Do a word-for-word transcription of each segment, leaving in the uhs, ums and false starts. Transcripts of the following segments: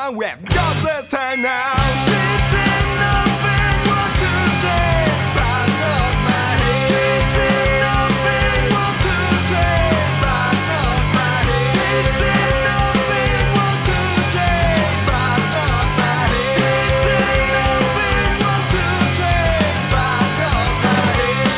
fun, we've got the time now. It's nothing what to say, but not my head. It's nothing what to say, but not my head. It's nothing what to say, but not my head. It's nothing what to say, but not my head.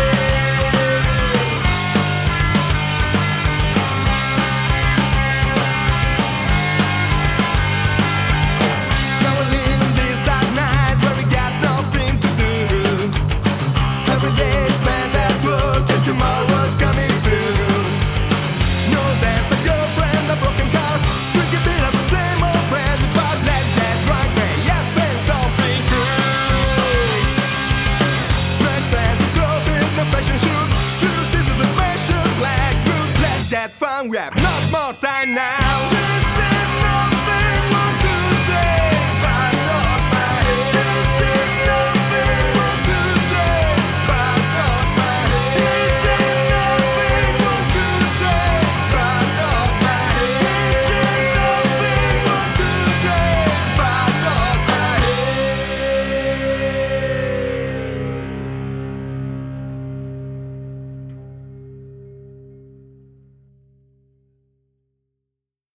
Now we're living these dark nights where we got nothing to do. Every day spent at work and tomorrow's coming soon. No dance, a girlfriend, a broken car. Drink a bit of the same old friend, but let that drunk man, yeah, spend something good. No expensive clothes, no fashion shoes. Blue scissors and fashion black boots. Let's get fun, we have not more time now.